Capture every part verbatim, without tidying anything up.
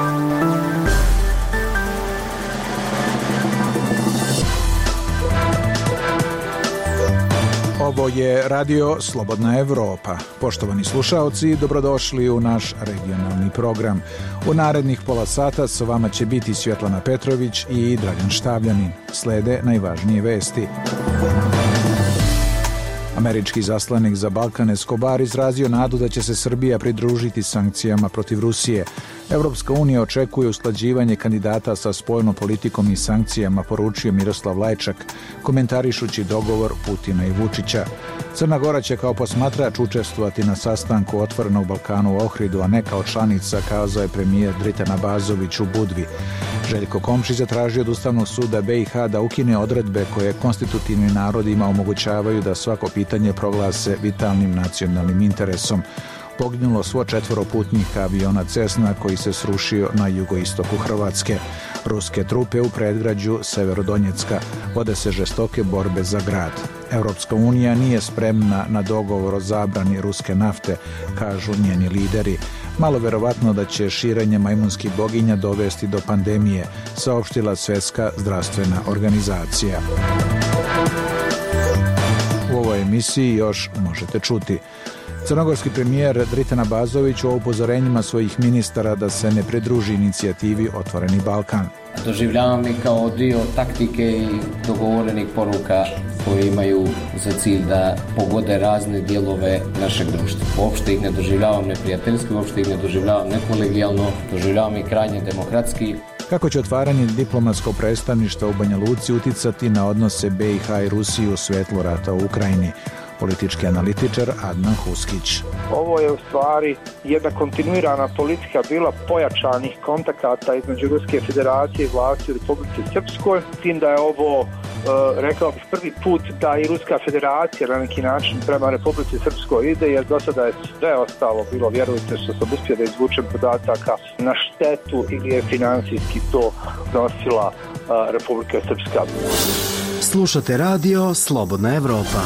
Ovo je Radio Slobodna Evropa. Poštovani slušaoci, dobrodošli u naš regionalni program. U narednih pola sata sa vama će biti Svjetlana Petrović i Dragan Štavljanin. Slede najvažnije vesti. Američki zaslanik za Balkan Escobar izrazio nadu da će se Srbija pridružiti sankcijama protiv Rusije. Evropska unija očekuje usklađivanje kandidata sa spoljnom politikom i sankcijama, poručio Miroslav Lajčak, komentarišući dogovor Putina i Vučića. Crna Gora će kao posmatrač učestvovati na sastanku Otvoreno u Balkanu u Ohridu, a ne kao članica, kazao je premijer Dritan Abazović u Budvi. Željko Komšić zatražio od Ustavnog suda B i H da ukine odredbe koje konstitutivnim narodima omogućavaju da svako pitanje proglase vitalnim nacionalnim interesom. Poginulo svo četvoro putnika aviona Cessna koji se srušio na jugoistoku Hrvatske. Ruske trupe u predgrađu Severodonjecka vode se žestoke borbe za grad. Europska unija nije spremna na dogovor o zabrani ruske nafte, kažu njeni lideri. Malo verovatno da će širenje majmunskih boginja dovesti do pandemije, saopštila Svjetska zdravstvena organizacija. U ovoj emisiji još možete čuti. Crnogorski premijer Dritan Abazović o upozorenjima svojih ministara da se ne pridruži inicijativi Otvoreni Balkan. Doživljavam ih kao dio taktike i dogovorenih poruka koje imaju za cilj da pogode razne dijelove našeg društva. Uopšte ih ne doživljavam neprijateljski, uopšte ih ne doživljavam nekolegijalno, doživljavam ih krajnje demokratski. Kako će otvaranje diplomatskog predstavništva u Banja Luci uticati na odnose B i H i Rusije u svjetlu rata u Ukrajini? Politički analitičar Adnan Huskić. Ovo je u stvari jedna kontinuirana politika bila pojačanih kontakata između Ruske federacije i vlasti u Republici Srpskoj, s tim da je ovo, e, rekao bih, prvi put da i Ruska federacija na neki način prema Republici Srpskoj ide, jer do sada je sve ostalo bilo, vjerujte što sam uspio da izvučem podataka, na štetu ili je financijski to nosila e, Republika Srpska. Slušate radio Slobodna Evropa.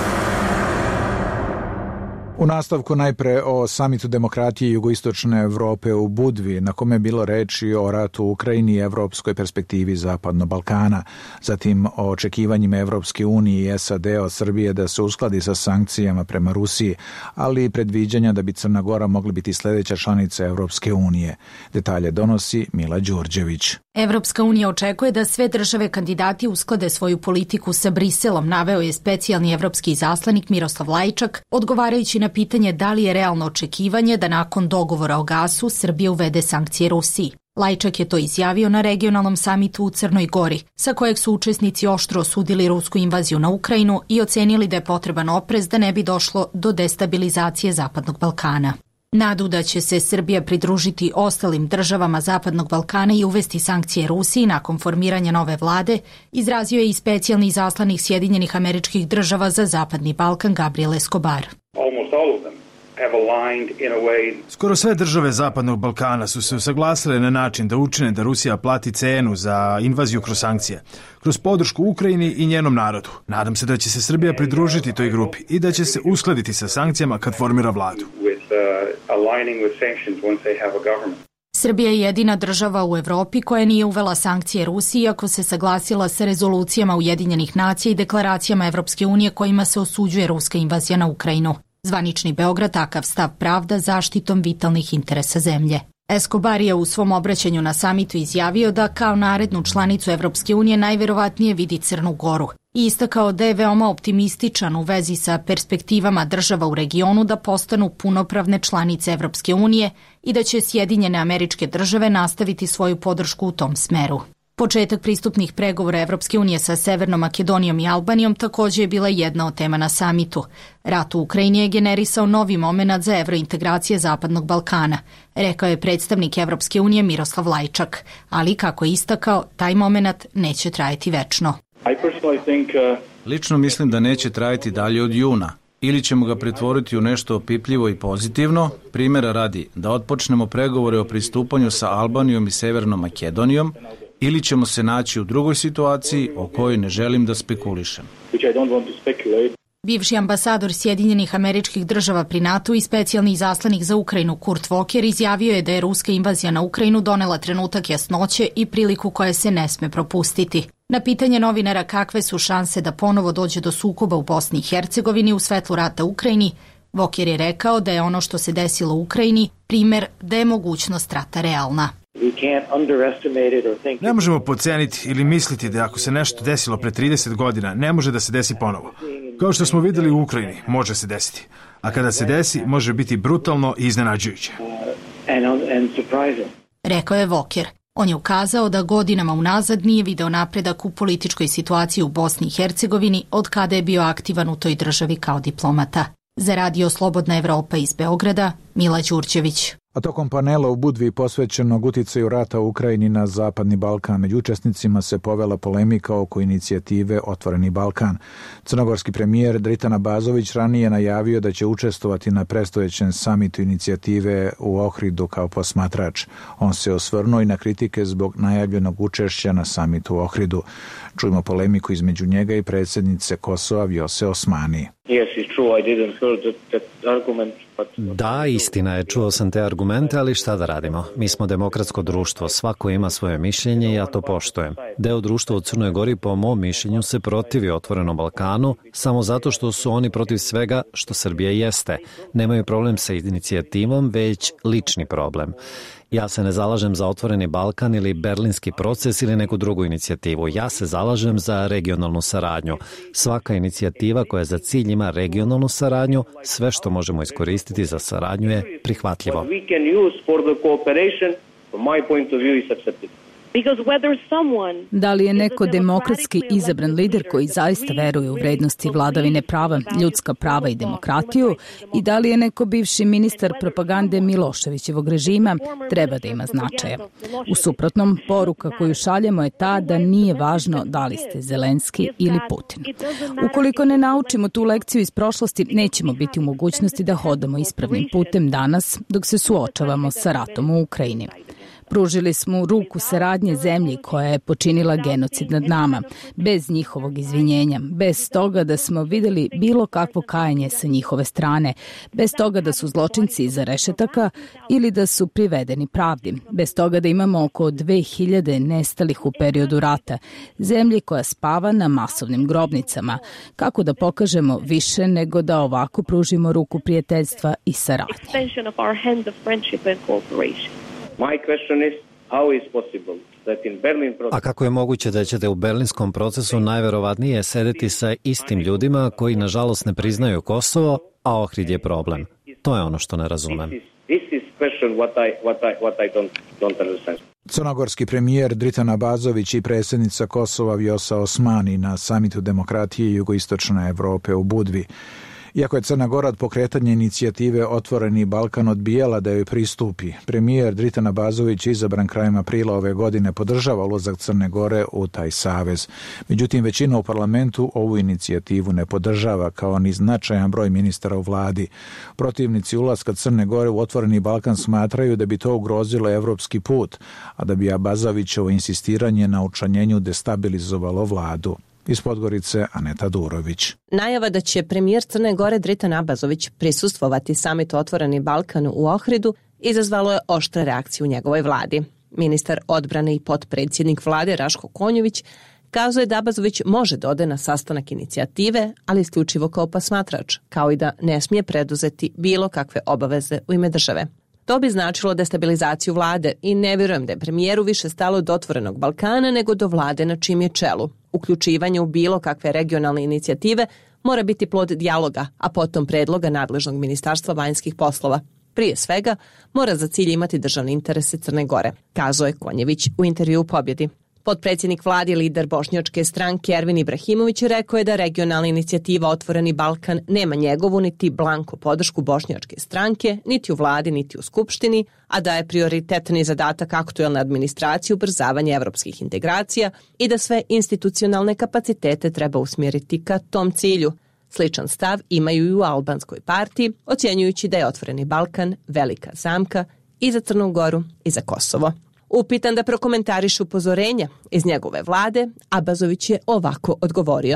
U nastavku najpre o samitu demokratije jugoistočne Evrope u Budvi, na kome je bilo reči o ratu u Ukrajini i evropskoj perspektivi Zapadnog Balkana. Zatim o očekivanjima Evropske unije i S A D od Srbije da se uskladi sa sankcijama prema Rusiji, ali i predviđanja da bi Crna Gora mogla biti sljedeća članica Evropske unije. Detalje donosi Mila Đurđević. Evropska unija očekuje da sve države kandidati usklade svoju politiku sa Briselom, naveo je specijalni evropski izaslanik Miroslav Lajčak, odgovarajući na pitanje da li je realno očekivanje da nakon dogovora o gasu Srbija uvede sankcije Rusiji. Lajčak je to izjavio na regionalnom samitu u Crnoj Gori, sa kojeg su učesnici oštro osudili rusku invaziju na Ukrajinu i ocenili da je potreban oprez da ne bi došlo do destabilizacije Zapadnog Balkana. Nadu da će se Srbija pridružiti ostalim državama Zapadnog Balkana i uvesti sankcije Rusiji nakon formiranja nove vlade, izrazio je i specijalni izaslanik Sjedinjenih Američkih Država za Zapadni Balkan Gabriel Escobar. Skoro sve države Zapadnog Balkana su se usaglasile na način da učine da Rusija plati cenu za invaziju kroz sankcije, kroz podršku Ukrajini i njenom narodu. Nadam se da će se Srbija pridružiti toj grupi i da će se uskladiti sa sankcijama kad formira vladu. Srbija je jedina država u Evropi koja nije uvela sankcije Rusiji, iako se saglasila sa rezolucijama Ujedinjenih nacija i deklaracijama Evropske unije kojima se osuđuje ruska invazija na Ukrajinu. Zvanični Beograd takav stav pravda zaštitom vitalnih interesa zemlje. Escobar je u svom obraćanju na samitu izjavio da kao narednu članicu Evropske unije najverovatnije vidi Crnu Goru i istakao da je veoma optimističan u vezi sa perspektivama država u regionu da postanu punopravne članice Evropske unije i da će Sjedinjene Američke Države nastaviti svoju podršku u tom smeru. Početak pristupnih pregovora Evropske unije sa Severnom Makedonijom i Albanijom također je bila jedna od tema na samitu. Rat u Ukrajini je generisao novi momenat za evrointegracije Zapadnog Balkana, rekao je predstavnik Evropske unije Miroslav Lajčak, ali kako je istakao, taj momenat neće trajati večno. Lično mislim da neće trajati dalje od juna. Ili ćemo ga pretvoriti u nešto opipljivo i pozitivno, primjera radi da otpočnemo pregovore o pristupanju sa Albanijom i Severnom Makedonijom, ili ćemo se naći u drugoj situaciji o kojoj ne želim da spekulišem. Bivši ambasador Sjedinjenih Američkih Država pri NATO i specijalni izaslanik za Ukrajinu Kurt Volker izjavio je da je ruska invazija na Ukrajinu donela trenutak jasnoće i priliku koja se ne sme propustiti. Na pitanje novinara kakve su šanse da ponovo dođe do sukoba u Bosni i Hercegovini u svetlu rata u Ukrajini, Volker je rekao da je ono što se desilo u Ukrajini primer da je mogućnost rata realna. Ne možemo podceniti ili misliti da ako se nešto desilo pre trideset godina, ne može da se desi ponovo. Kao što smo videli u Ukrajini, može se desiti. A kada se desi, može biti brutalno i iznenađujuće. Rekao je Volker. On je ukazao da godinama unazad nije video napredak u političkoj situaciji u Bosni i Hercegovini od kada je bio aktivan u toj državi kao diplomata. Za Radio Slobodna Evropa iz Beograda, Mila Đurđević. A tokom panela u Budvi posvećenog uticaju rata u Ukrajini na Zapadni Balkan, među učesnicima se povela polemika oko inicijative Otvoreni Balkan. Crnogorski premijer Dritan Abazović ranije najavio da će učestvovati na predstojećem samitu inicijative u Ohridu kao posmatrač. On se osvrnuo i na kritike zbog najavljenog učešća na samitu u Ohridu. Čujemo polemiku između njega i predsjednice Kosova Vjose Osmani. Da, istina je, čuo sam te argumente, ali šta da radimo? Mi smo demokratsko društvo, svako ima svoje mišljenje i ja to poštujem. Deo društva u Crnoj Gori, po mom mišljenju, se protivi Otvorenom Balkanu samo zato što su oni protiv svega što Srbija jeste. Nemaju problem sa inicijativom, već lični problem. Ja se ne zalažem za Otvoreni Balkan ili Berlinski proces ili neku drugu inicijativu. Ja se zalažem za regionalnu saradnju. Svaka inicijativa koja za cilj ima regionalnu saradnju, sve što možemo iskoristiti za saradnju je prihvatljivo. Da li je neko demokratski izabran lider koji zaista veruje u vrednosti vladavine prava, ljudska prava i demokratiju i da li je neko bivši ministar propagande Miloševićevog režima, treba da ima značaja. U suprotnom, poruka koju šaljemo je ta da nije važno da li ste Zelenski ili Putin. Ukoliko ne naučimo tu lekciju iz prošlosti, nećemo biti u mogućnosti da hodamo ispravnim putem danas dok se suočavamo sa ratom u Ukrajini. Pružili smo ruku saradnje zemlji koja je počinila genocid nad nama, bez njihovog izvinjenja, bez toga da smo videli bilo kakvo kajanje sa njihove strane, bez toga da su zločinci iza rešetaka ili da su privedeni pravdi, bez toga da imamo oko dve hiljade nestalih u periodu rata, zemlji koja spava na masovnim grobnicama. Kako da pokažemo više nego da ovako pružimo ruku prijateljstva i saradnje? A kako je moguće da ćete u berlinskom procesu najverovatnije sedeti sa istim ljudima koji nažalost ne priznaju Kosovo, a Ohrid je problem? To je ono što ne razumem. Crnogorski premijer Dritan Abazović i predsjednica Kosova Vjosa Osmani na samitu demokratije jugoistočne Evrope u Budvi. Iako je Crna Gora od pokretanja inicijative Otvoreni Balkan odbijala da joj pristupi, premijer Dritan Abazović, izabran krajem aprila ove godine, podržava ulazak Crne Gore u taj savez. Međutim, većina u parlamentu ovu inicijativu ne podržava, kao ni značajan broj ministara u vladi. Protivnici ulaska Crne Gore u Otvoreni Balkan smatraju da bi to ugrozilo evropski put, a da bi Abazovićevo insistiranje na učlanjenju destabilizovalo vladu. Iz Podgorice, Aneta Durović. Najava da će premijer Crne Gore Dritan Abazović prisustvovati samitu Otvoreni Balkan u Ohridu izazvalo je oštre reakcije u njegovoj vladi. Ministar odbrane i potpredsjednik vlade Raško Konjović kazuje da Abazović može da ode na sastanak inicijative, ali isključivo kao posmatrač, kao i da ne smije preduzeti bilo kakve obaveze u ime države. To bi značilo destabilizaciju vlade i ne vjerujem da je premijeru više stalo do Otvorenog Balkana nego do vlade na čim je čelu. Uključivanje u bilo kakve regionalne inicijative mora biti plod dijaloga, a potom predloga nadležnog Ministarstva vanjskih poslova. Prije svega, mora za cilj imati državne interese Crne Gore, kazao je Konjević u intervju u Pobjedi. Potpredsjednik vlade i lider bošnjačke stranke Ervin Ibrahimović rekao je da regionalna inicijativa Otvoreni Balkan nema njegovu niti blanko podršku bošnjačke stranke, niti u vladi, niti u skupštini, a da je prioritetni zadatak aktuelne administracije ubrzavanje evropskih integracija i da sve institucionalne kapacitete treba usmjeriti ka tom cilju. Sličan stav imaju i u albanskoj partiji, ocjenjujući da je Otvoreni Balkan velika zamka i za Crnu Goru i za Kosovo. Upitan da prokomentariše upozorenja iz njegove vlade, Abazović je ovako odgovorio.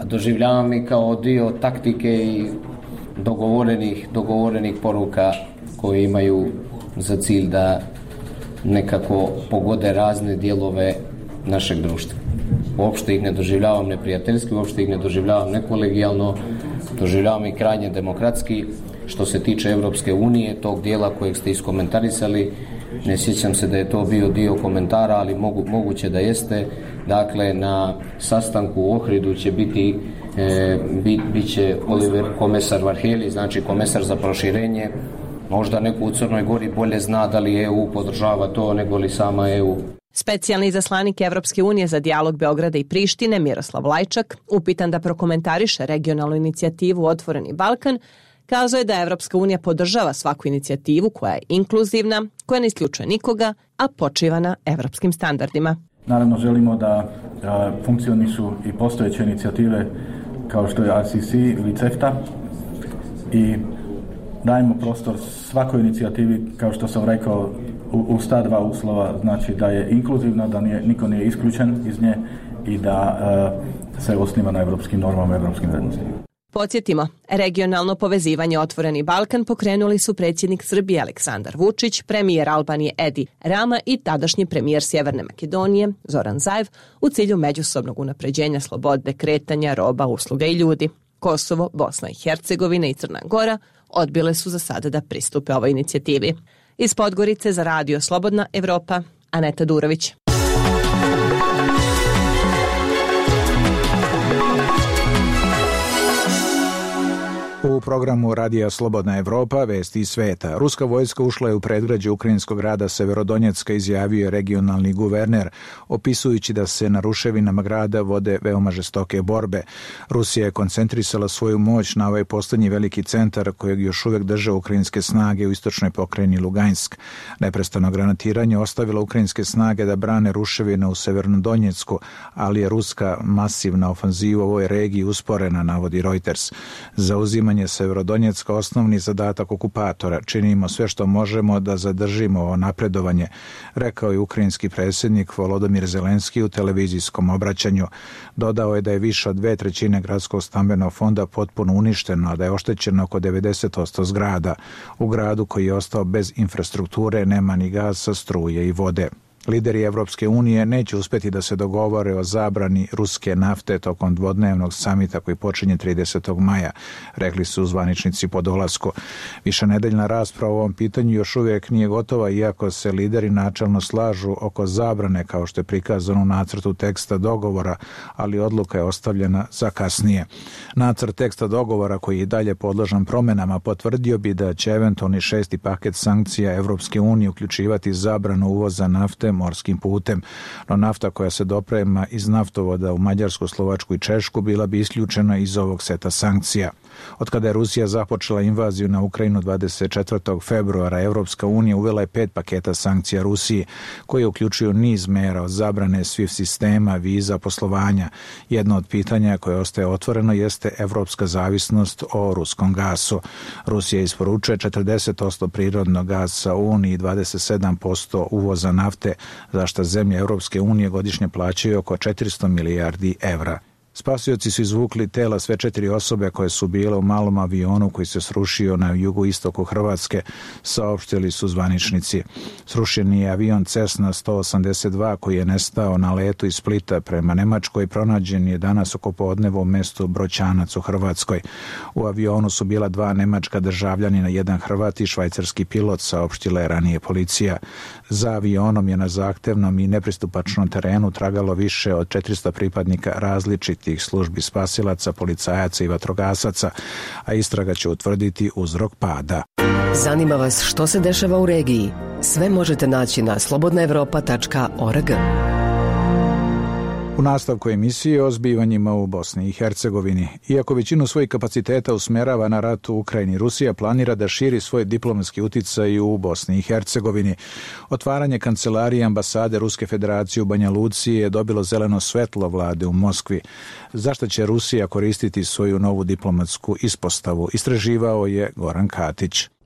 doživljavam i kao dio taktike i dogovorenih, dogovorenih poruka koje imaju za cilj da nekako pogode razne dijelove našeg društva. Uopšte ih ne doživljavam neprijateljski, uopšte ih ne doživljavam nekolegijalno, doživljavam i krajnje demokratski. Što se tiče Evropske unije, tog dijela kojeg ste iskomentarisali, ne sjećam se da je to bio dio komentara, ali mogu, moguće da jeste. Dakle, na sastanku u Ohridu će biti e, bit, bit će Oliver komesar Varheli, znači komesar za proširenje. Možda neko u Crnoj Gori bolje zna da li E U podržava to nego li sama E U. Specijalni izaslanik Evropske unije za dijalog Beograda i Prištine, Miroslav Lajčak, upitan da prokomentariše regionalnu inicijativu Otvoreni Balkan, kazao je da Evropska unija podržava svaku inicijativu koja je inkluzivna, koja ne isključuje nikoga, a počiva na evropskim standardima. Naravno želimo da a, funkcionišu i postojeće inicijative kao što je R C C ili CEFTA i dajemo prostor svakoj inicijativi, kao što sam rekao, u, u sta dva uslova, znači da je inkluzivna, da nije, niko nije isključen iz nje i da a, se osniva na evropskim normama, evropskim vrednostima. Podsjetimo, regionalno povezivanje Otvoreni Balkan pokrenuli su predsjednik Srbije Aleksandar Vučić, premijer Albanije Edi Rama i tadašnji premijer Sjeverne Makedonije Zoran Zaev u cilju međusobnog unapređenja slobode kretanja roba, usluga i ljudi. Kosovo, Bosna i Hercegovina i Crna Gora odbile su za sada da pristupe ovoj inicijativi. Iz Podgorice za Radio Slobodna Evropa, Aneta Durović. U programu Radija Slobodna Evropa vesti iz sveta. Ruska vojska ušla je u predgrađe ukrajinskog grada Severodonjecka, izjavio je regionalni guverner, opisujući da se na ruševinama grada vode veoma žestoke borbe. Rusija je koncentrisala svoju moć na ovaj poslednji veliki centar kojeg još uvek drže ukrajinske snage u istočnoj pokrajini Lugansk. Neprestano granatiranje ostavilo ukrajinske snage da brane ruševine u Severnodonjecku, ali je ruska masivna ofanziva u ovoj regiji usporena, navodi Reuters. Zauzimanje Severodonjecka osnovni zadatak okupatora. Činimo sve što možemo da zadržimo ovo napredovanje, rekao je ukrajinski predsjednik Volodymyr Zelenski u televizijskom obraćanju. Dodao je da je više od dve trećine gradskog stambenog fonda potpuno uništeno, a da je oštećeno oko devedeset posto zgrada. U gradu koji je ostao bez infrastrukture nema ni gasa, struje i vode. Lideri Evropske unije neće uspjeti da se dogovore o zabrani ruske nafte tokom dvodnevnog samita koji počinje tridesetog maja, rekli su zvaničnici po dolasku. Višenedeljna rasprava o ovom pitanju još uvijek nije gotova, iako se lideri načelno slažu oko zabrane kao što je prikazano u nacrtu teksta dogovora, ali odluka je ostavljena za kasnije. Nacrt teksta dogovora koji je dalje podložan promjenama potvrdio bi da će eventualni šesti paket sankcija Evropske unije uključivati zabranu uvoza nafte morskim putem, no nafta koja se doprema iz naftovoda u Mađarsku, Slovačku i Češku bila bi isključena iz ovog seta sankcija. Od kada je Rusija započela invaziju na Ukrajinu dvadeset četvrtog februara, Evropska unija uvela je pet paketa sankcija Rusiji, koje uključuju niz mera od zabrane SWIFT sistema, viza, poslovanja. Jedno od pitanja koje ostaje otvoreno jeste evropska zavisnost o ruskom gasu. Rusija isporučuje četrdeset posto prirodnog gasa u Uniji i dvadeset sedam posto uvoza nafte, za što zemlje Evropske unije godišnje plaćaju oko četiristo milijardi evra. Spasioci su izvukli tela sve četiri osobe koje su bile u malom avionu koji se srušio na jugoistoku Hrvatske, saopštili su zvaničnici. Srušen je avion Cessna sto osamdeset dva koji je nestao na letu iz Splita prema Nemačkoj, pronađen je danas oko podneva u mestu Broćanac u Hrvatskoj. U avionu su bila dva nemačka državljanina, jedan Hrvat i švajcarski pilot, saopštila je ranije policija. Za avionom je na zahtevnom i nepristupačnom terenu tragalo više od četiristo pripadnika različitih tih službi spasilaca, policajaca i vatrogasaca, a istraga će utvrditi uzrok pada. Zanima vas što se dešava u regiji? Sve možete naći na slobodna evropa tačka org. U nastavku emisije o zbivanjima u Bosni i Hercegovini. Iako većinu svojih kapaciteta usmerava na rat u Ukrajini, Rusija planira da širi svoj diplomatski uticaj u Bosni i Hercegovini. Otvaranje kancelarije ambasade Ruske federacije u Banja Luci je dobilo zeleno svetlo vlade u Moskvi. Zašto će Rusija koristiti svoju novu diplomatsku ispostavu? Istraživao je Goran Katić.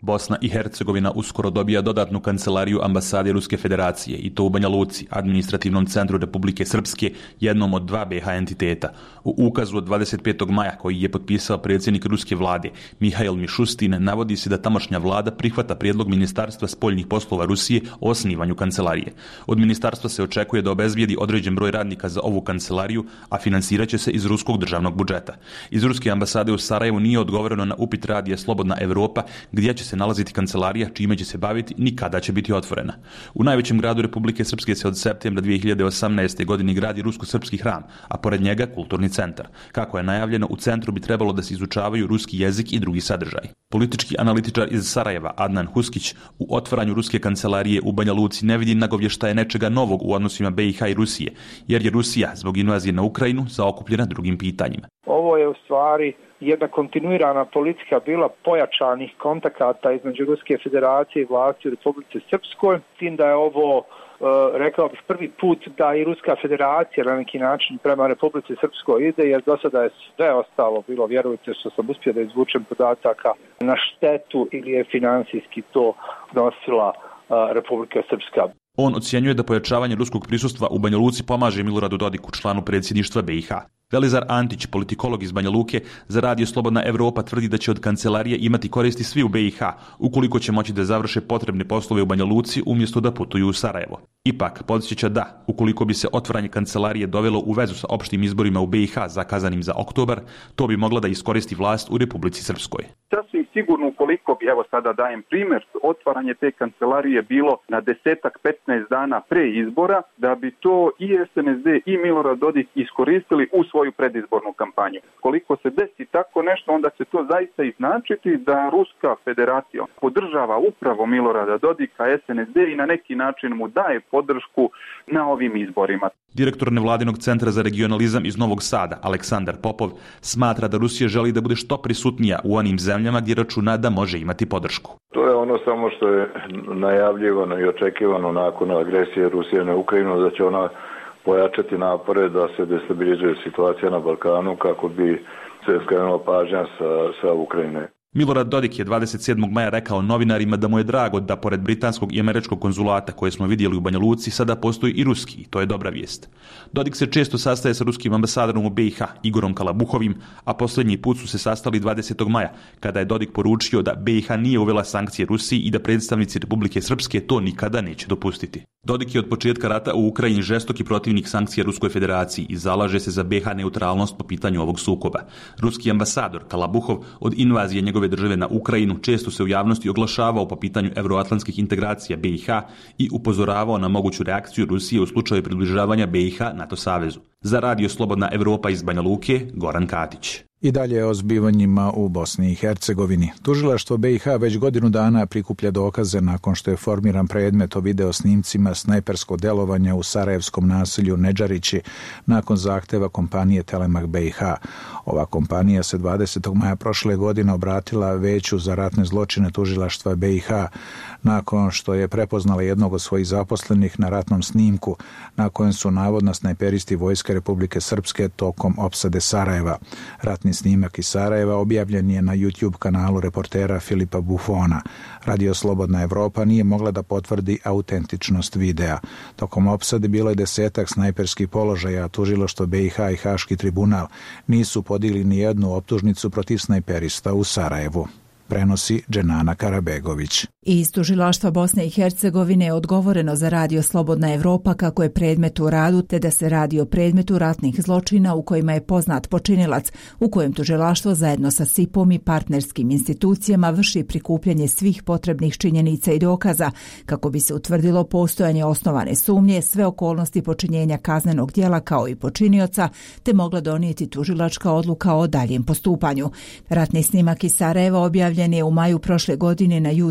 Bosna i Hercegovina uskoro dobija dodatnu kancelariju ambasade Ruske federacije i to u Banja Luci, administrativnom centru Republike Srpske, jednom od dva be ha entiteta. U ukazu od dvadeset petog maja koji je potpisao predsjednik ruske vlade Mihail Mišustin navodi se da tamošnja vlada prihvata prijedlog Ministarstva spoljnih poslova Rusije o osnivanju kancelarije. Od ministarstva se očekuje da obezbijedi određen broj radnika za ovu kancelariju, a finansirat će se iz ruskog državnog budžeta. Iz ruske ambasade u Sarajevu nije odgovoreno na upit radija Slobodna Evropa gdje će se nalaziti kancelarija, čime će se baviti, ni kada će biti otvorena. U najvećem gradu Republike Srpske se od septembra dvije hiljade osamnaeste. godine gradi rusko-srpski hram, a pored njega kulturni centar. Kako je najavljeno, u centru bi trebalo da se izučavaju ruski jezik i drugi sadržaj. Politički analitičar iz Sarajeva Adnan Huskić u otvaranju ruske kancelarije u Banja Luci ne vidi nagovještaje nečega novog u odnosima be i ha i Rusije, jer je Rusija zbog invazije na Ukrajinu zaokupljena drugim pitanjima. Ovo je u stvari jedna kontinuirana politika bila pojačanih kontakata između Ruske federacije i vlasti u Republici Srpskoj, s tim da je ovo Uh, rekao bih prvi put da i Ruska federacija na neki način prema Republici Srpskoj ide, jer do sada je sve ostalo bilo, vjerujte što sam uspio da izvučem podataka, na štetu ili je financijski to nosila uh, Republika Srpska. On ocjenjuje da pojačavanje ruskog prisustva u Banja Luci pomaže Miloradu Dodiku, članu predsjedništva be i ha. Velizar Antić, politikolog iz Banja Luke, za radio Slobodna Evropa tvrdi da će od kancelarije imati koristi svi u be i ha, ukoliko će moći da završe potrebne poslove u Banja Luci umjesto da putuju u Sarajevo. Ipak, podsjeća da, ukoliko bi se otvaranje kancelarije dovelo u vezu sa opštim izborima u be i ha zakazanim za oktobar, to bi mogla da iskoristi vlast u Republici Srpskoj. Sasvim sigurno, ukoliko bi, evo sada dajem primjer, otvaranje te kancelarije bilo na desetak, petnaest dana pre izbora, da bi to i es en es de i Milorad Dodik iskoristili u svoju predizbornu kampanju. Koliko se desi tako nešto, onda će to zaista i značiti da Ruska federacija podržava upravo Milorada Dodika, es en es de i na neki način mu daje podršku na ovim izborima. Direktor nevladinog centra za regionalizam iz Novog Sada, Aleksandar Popov, smatra da Rusija želi da bude što prisutnija u onim zemljama gdje računa da može imati podršku. To je ono samo što je najavljivano i očekivano nakon agresije Rusije na Ukrajinu, da će ona pojačati napore da se destabilizuje situacija na Balkanu kako bi se skrenula pažnja sa, sa Ukrajine. Milorad Dodik je dvadeset sedmog maja rekao novinarima da mu je drago da pored britanskog i američkog konzulata koje smo vidjeli u Banja Luci sada postoji i ruski, i to je dobra vijest. Dodik se često sastaje sa ruskim ambasadorom u be i ha, Igorom Kalabuhovim, a posljednji put su se sastali dvadesetog maja, kada je Dodik poručio da be i ha nije uvela sankcije Rusiji i da predstavnici Republike Srpske to nikada neće dopustiti. Dodik je od početka rata u Ukrajini žestoki protivnik sankcija Ruskoj federaciji i zalaže se za be i ha neutralnost po pitanju ovog sukoba. Ruski ambasador Kalabuhov od invazije njegove države na Ukrajinu često se u javnosti oglašavao po pitanju evroatlantskih integracija be i ha i upozoravao na moguću reakciju Rusije u slučaju približavanja be i ha NATO savezu. Za radio Slobodna Evropa iz Banja Luke, Goran Katić. I dalje o zbivanjima u Bosni i Hercegovini. Tužilaštvo be i ha već godinu dana prikuplja dokaze nakon što je formiran predmet o video snimcima snajperskog delovanja u sarajevskom naselju Nedžarići nakon zahteva kompanije Telemak be i ha. Ova kompanija se dvadesetog maja prošle godine obratila Veću za ratne zločine tužilaštva be i ha nakon što je prepoznala jednog od svojih zaposlenih na ratnom snimku na kojem su navodno snajperisti Vojske Republike Srpske tokom opsade Sarajeva. Ratni snimak iz Sarajeva objavljen je na YouTube kanalu reportera Filipa Bufona. Radio Slobodna Evropa nije mogla da potvrdi autentičnost videa. Tokom opsade bilo je desetak snajperskih položaja, a tužilaštvo be i ha i Haški tribunal nisu podigli ni jednu optužnicu protiv snajperista u Sarajevu. Prenosi Dženana Karabegović. Iz tužilaštva Bosne i Hercegovine je odgovoreno za radio Slobodna Evropa kako je predmet u radu, te da se radi o predmetu ratnih zločina u kojima je poznat počinilac, u kojem tužilaštvo zajedno sa es i pom i partnerskim institucijama vrši prikupljanje svih potrebnih činjenica i dokaza kako bi se utvrdilo postojanje osnovane sumnje, sve okolnosti počinjenja kaznenog djela kao i počinioca, te mogla donijeti tužilačka odluka o daljem postupanju. Ratni snimak iz Sarajeva objavljen je u maju prošle godine na YouTube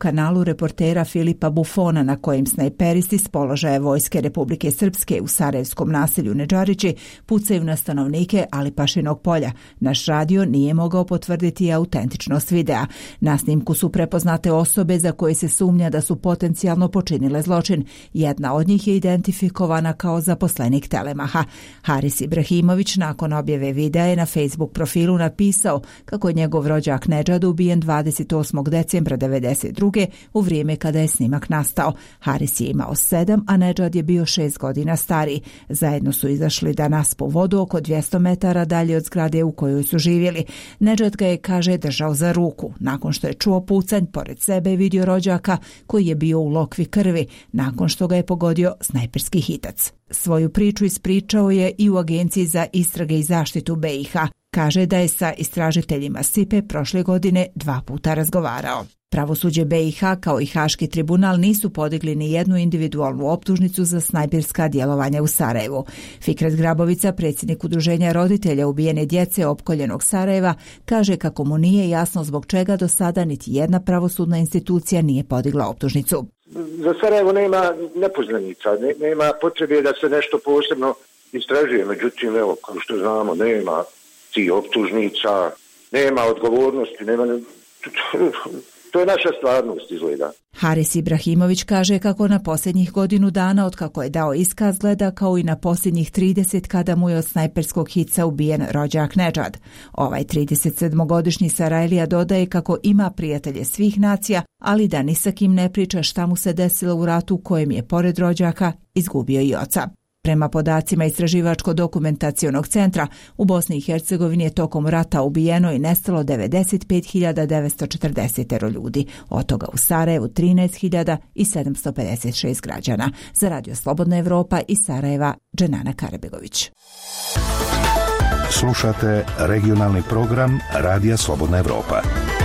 kanalu reportera Filipa Bufona na kojem snajperisti s položaja Vojske Republike Srpske u sarajevskom naselju Nedžarići pucaju na stanovnike Alipašinog polja. Naš radio nije mogao potvrditi autentičnost videa. Na snimku su prepoznate osobe za koje se sumnja da su potencijalno počinile zločin. Jedna od njih je identifikovana kao zaposlenik Telemaha. Haris Ibrahimović nakon objave videa je na Facebook profilu napisao kako je njegov rođak Nedžad ubijen dvadeset osmog decembra devedeset druge u vrijeme kada je snimak nastao. Haris je imao sedam, a Nedžad je bio šest godina stariji. Zajedno su izašli da naspu vodu oko dvjesto metara dalje od zgrade u kojoj su živjeli. Nedžad ga je, kaže, držao za ruku. Nakon što je čuo pucanj, pored sebe je vidio rođaka koji je bio u lokvi krvi, nakon što ga je pogodio snajperski hitac. Svoju priču ispričao je i u Agenciji za istrage i zaštitu B i H. Kaže da je sa istražiteljima S I P E prošle godine dva puta razgovarao. Pravosuđe B i H kao i Haški tribunal nisu podigli ni jednu individualnu optužnicu za snajperska djelovanja u Sarajevu. Fikret Grabovica, predsjednik udruženja roditelja ubijene djece opkoljenog Sarajeva, kaže kako mu nije jasno zbog čega do sada niti jedna pravosudna institucija nije podigla optužnicu. Za Sarajevo nema nepoznanica, ne, nema potrebe da se nešto posebno istražuje, međutim, evo, kao što znamo, nema tih optužnica, nema odgovornosti, nema... To je naša stvarnost, izgleda. Haris Ibrahimović kaže kako na posljednjih godinu dana od kako je dao iskaz gleda kao i na posljednjih trideset kada mu je od snajperskog hica ubijen rođak Nedžad. Ovaj tridesetsedmogodišnji Sarajlija dodaje kako ima prijatelje svih nacija, ali da ni sa kim ne priča šta mu se desilo u ratu u kojem je pored rođaka izgubio i oca. Prema podacima Istraživačko-dokumentacionog centra, u Bosni i Hercegovini je tokom rata ubijeno i nestalo devedeset pet hiljada devetsto četrdeset ljudi, od toga u Sarajevu trinaest hiljada sedamsto pedeset šest građana. Za Radio Slobodna Evropa iz Sarajeva, Dženana Karabegović. Slušate regionalni program Radija Slobodna Evropa.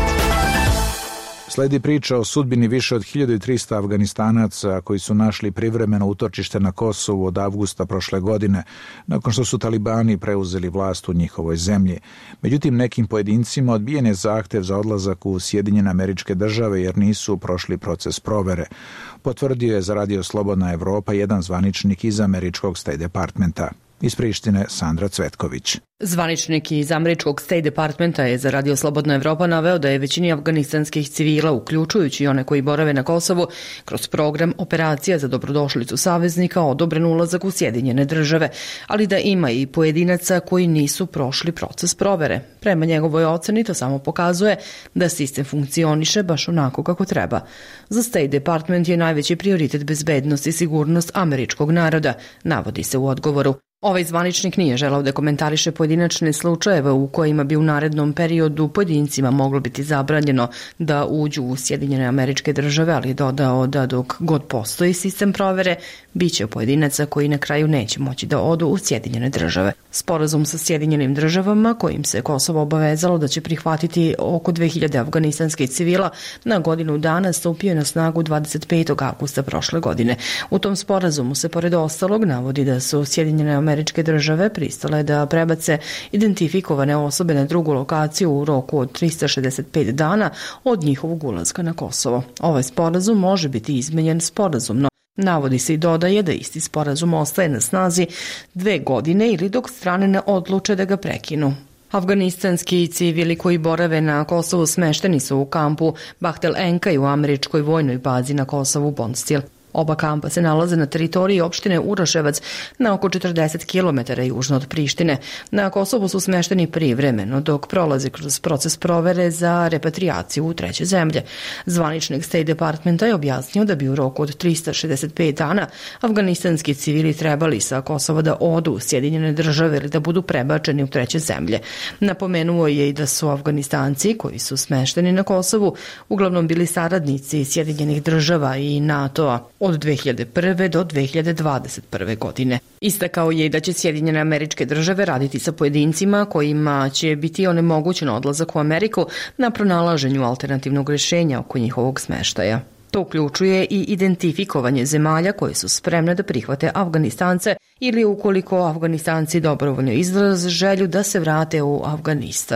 Sledi priča o sudbini više od hiljadu trista Afganistanaca koji su našli privremeno utočište na Kosovu od avgusta prošle godine, nakon što su talibani preuzeli vlast u njihovoj zemlji. Međutim, nekim pojedincima odbijen je zahtev za odlazak u Sjedinjene Američke Države jer nisu prošli proces provere. Potvrdio je za Radio Slobodna Evropa jedan zvaničnik iz američkog State Departmenta. Iz Prištine Sandra Cvetković. Zvaničnik iz američkog State Departmenta je za Radio Slobodna Evropa naveo da je većini afganistanskih civila, uključujući i one koji borave na Kosovu, kroz program Operacija za dobrodošlicu saveznika odobren ulazak u Sjedinjene Države, ali da ima i pojedinaca koji nisu prošli proces provere. Prema njegovoj oceni to samo pokazuje da sistem funkcioniše baš onako kako treba. Za State Department je najveći prioritet bezbednost i sigurnost američkog naroda, navodi se u odgovoru. Ovaj zvaničnik nije želao da komentariše pojedinačne slučajeve u kojima bi u narednom periodu pojedincima moglo biti zabranjeno da uđu u Sjedinjene Američke Države, ali dodao da dok god postoji sistem provere, bit će pojedinaca koji na kraju neće moći da odu u Sjedinjene Države. Sporazum sa Sjedinjenim Državama, kojim se Kosovo obavezalo da će prihvatiti oko dve hiljade afganistanskih civila, na godinu dana stupio je na snagu dvadeset petog avgusta prošle godine. U tom sporazumu se pored ostalog navodi da su Sjedinjene Američke Države pristale da prebace identifikovane osobe na drugu lokaciju u roku od trista šezdeset pet dana od njihovog ulaska na Kosovo. Ovaj sporazum može biti izmenjen sporazumno. Navodi se i dodaje da isti sporazum ostaje na snazi dve godine ili dok strane ne odluče da ga prekinu. Afganistanski civili koji borave na Kosovu smešteni su u kampu Bahtel Enka i u američkoj vojnoj bazi na Kosovu Bondstil. Oba kampa se nalaze na teritoriji opštine Uraševac na oko četrdeset kilometara južno od Prištine. Na Kosovu su smešteni privremeno dok prolaze kroz proces provere za repatriaciju u treće zemlje. Zvaničnik State Departmenta je objasnio da bi u roku od trista šezdeset pet dana afganistanski civili trebali sa Kosova da odu u Sjedinjene Države ili da budu prebačeni u treće zemlje. Napomenuo je i da su Afganistanci koji su smešteni na Kosovu uglavnom bili saradnici Sjedinjenih Država i NATO-a od dve hiljade prve do dve hiljade dvadeset prve godine. Istakao je da će Sjedinjene Američke Države raditi sa pojedincima kojima će biti onemogućeno odlazak u Ameriku na pronalaženju alternativnog rješenja oko njihovog smeštaja. To uključuje i identifikovanje zemalja koje su spremne da prihvate Afganistance ili ukoliko Afganistanci dobrovoljno izraze želju da se vrate u Afganistan.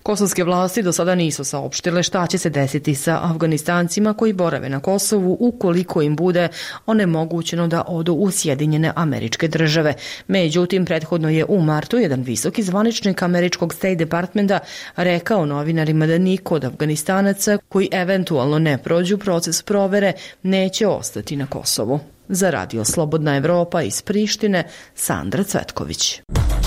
Kosovske vlasti do sada nisu saopštile šta će se desiti sa Afganistancima koji borave na Kosovu ukoliko im bude onemogućeno da odu u Sjedinjene Američke Države. Međutim, prethodno je u martu jedan visoki zvaničnik američkog State Departmenta rekao novinarima da niko od Afganistanaca koji eventualno ne prođu proces provere neće ostati na Kosovu. Za Radio Slobodna Evropa iz Prištine, Sandra Cvetković.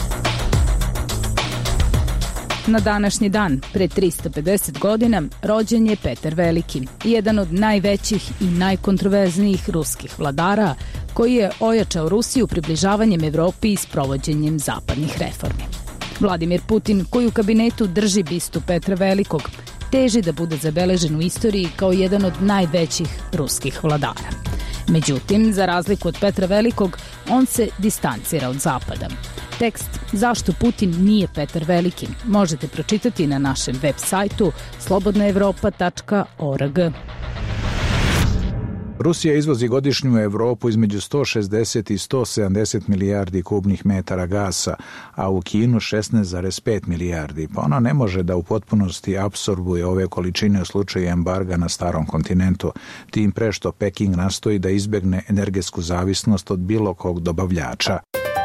Na današnji dan, pre trista pedeset godina, rođen je Petar Veliki, jedan od najvećih i najkontroverznijih ruskih vladara, koji je ojačao Rusiju približavanjem Evropi i sprovođenjem zapadnih reformi. Vladimir Putin, koji u kabinetu drži bistu Petra Velikog, teži da bude zabeležen u istoriji kao jedan od najvećih ruskih vladara. Međutim, za razliku od Petra Velikog, on se distancira od Zapada. Tekst Zašto Putin nije Petar Veliki možete pročitati na našem web sajtu slobodna evropa tačka org. Rusija izvozi godišnju u Evropu između sto šezdeset i sto sedamdeset milijardi kubnih metara gasa, a u Kinu šesnaest zarez pet milijardi, pa ona ne može da u potpunosti apsorbuje ove količine u slučaju embarga na starom kontinentu, tim pre što Peking nastoji da izbegne energetsku zavisnost od bilo kog dobavljača.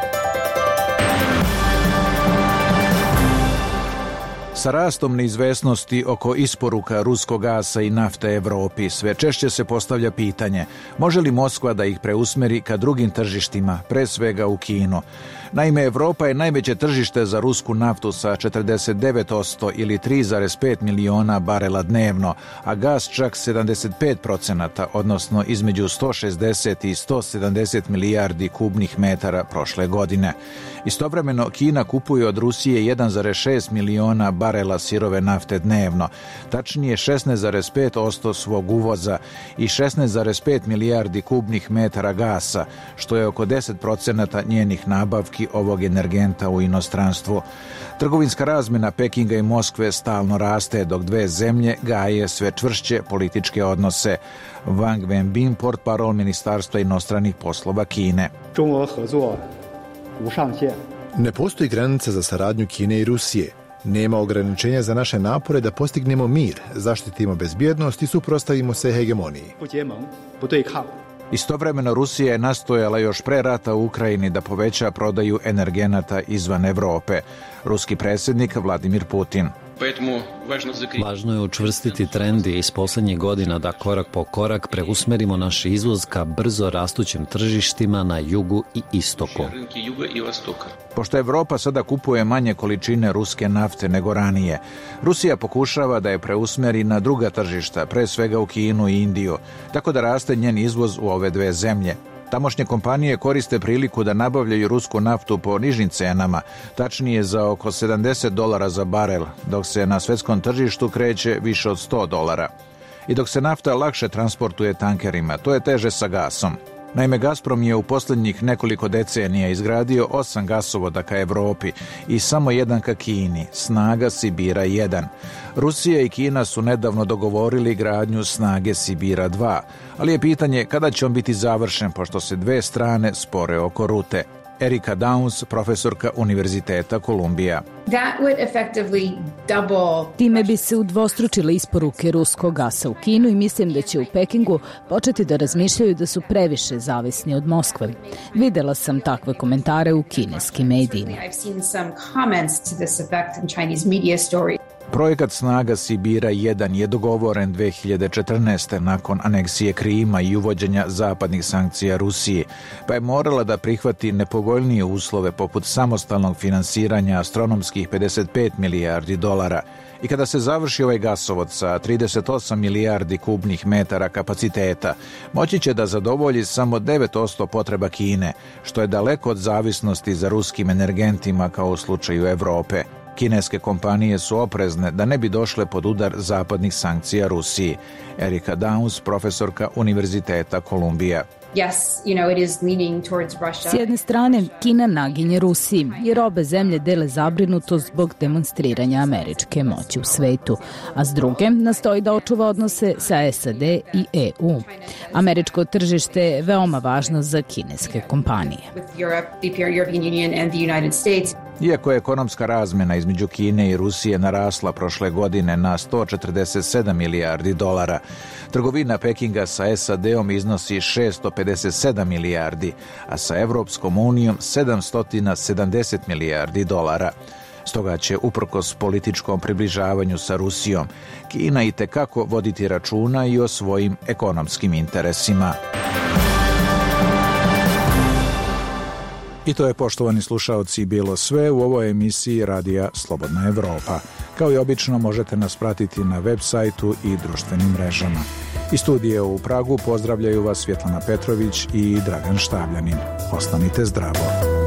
Sa rastom neizvesnosti oko isporuka ruskog gasa i nafte Evropi sve češće se postavlja pitanje može li Moskva da ih preusmeri ka drugim tržištima, pre svega u Kinu. Naime, Evropa je najveće tržište za rusku naftu sa četrdeset devet posto ili tri zarez pet miliona barela dnevno, a gas čak sedamdeset pet procenata, odnosno između sto šezdeset i sto sedamdeset milijardi kubnih metara prošle godine. Istovremeno, Kina kupuje od Rusije jedan zarez šest miliona barela sirove nafte dnevno, tačnije šesnaest zarez pet posto svog uvoza i šesnaest zarez pet milijardi kubnih metara gasa, što je oko deset procenata njenih nabavki ovog energenta u inostranstvu. Trgovinska razmena Pekinga i Moskve stalno raste, dok dve zemlje gaje sve čvršće političke odnose. Wang Wenbin, portparol Ministarstva inostranih poslova Kine. Ne postoji granica za saradnju Kine i Rusije. Nema ograničenja za naše napore da postignemo mir, zaštitimo bezbjednost i suprotstavimo se hegemoniji. Istovremeno Rusija je nastojala još pre rata u Ukrajini da poveća prodaju energenata izvan Evrope. Ruski predsjednik Vladimir Putin. Važno je učvrstiti trendi iz poslednjih godina da korak po korak preusmerimo naš izvoz ka brzo rastućim tržištima na jugu i istoku. Pošto Evropa sada kupuje manje količine ruske nafte nego ranije, Rusija pokušava da je preusmeri na druga tržišta, pre svega u Kinu i Indiju, tako da raste njen izvoz u ove dve zemlje. Tamošnje kompanije koriste priliku da nabavljaju rusku naftu po nižim cenama, tačnije za oko sedamdeset dolara za barel, dok se na svetskom tržištu kreće više od sto dolara. I dok se nafta lakše transportuje tankerima, to je teže sa gasom. Naime, Gazprom je u posljednjih nekoliko decenija izgradio osam gasovoda ka Evropi i samo jedan ka Kini, Snaga Sibira jedan. Rusija i Kina su nedavno dogovorili gradnju Snage Sibira dva, ali je pitanje kada će on biti završen, pošto se dve strane spore oko rute. Erika Downs, profesorka Univerziteta Kolumbija. Time bi se udvostručile isporuke ruskog gasa u Kinu i mislim da će u Pekingu početi da razmišljaju da su previše zavisni od Moskve. Videla sam takve komentare u kineskim medijima. Projekat Snaga Sibira jedan je dogovoren dve hiljade četrnaeste. nakon aneksije Krima i uvođenja zapadnih sankcija Rusiji, pa je morala da prihvati nepovoljnije uslove poput samostalnog finansiranja astronomskih pedeset pet milijardi dolara. I kada se završi ovaj gasovod sa trideset osam milijardi kubnih metara kapaciteta, moći će da zadovolji samo devet posto potreba Kine, što je daleko od zavisnosti za ruskim energentima kao u slučaju Evrope. Kineske kompanije su oprezne da ne bi došle pod udar zapadnih sankcija Rusiji. Erika Downs, profesorka Univerziteta Kolumbija. S jedne strane, Kina naginje Rusiji, jer obe zemlje dele zabrinutost zbog demonstriranja američke moći u svetu, a s druge nastoji da očuva odnose sa S A D i E U. Američko tržište je veoma važno za kineske kompanije. Iako je ekonomska razmjena između Kine i Rusije narasla prošle godine na sto četrdeset sedam milijardi dolara, trgovina Pekinga sa S A D-om iznosi šesto pedeset sedam milijardi, a sa Evropskom unijom sedamsto sedamdeset milijardi dolara. Stoga će, uprkos političkom približavanju sa Rusijom, Kina i tekako voditi računa i o svojim ekonomskim interesima. I to je, poštovani slušaoci, bilo sve u ovoj emisiji Radija Slobodna Evropa. Kao i obično, možete nas pratiti na web sajtu i društvenim mrežama. Iz studija u Pragu pozdravljaju vas Svjetlana Petrović i Dragan Štabljanin. Ostanite zdravo.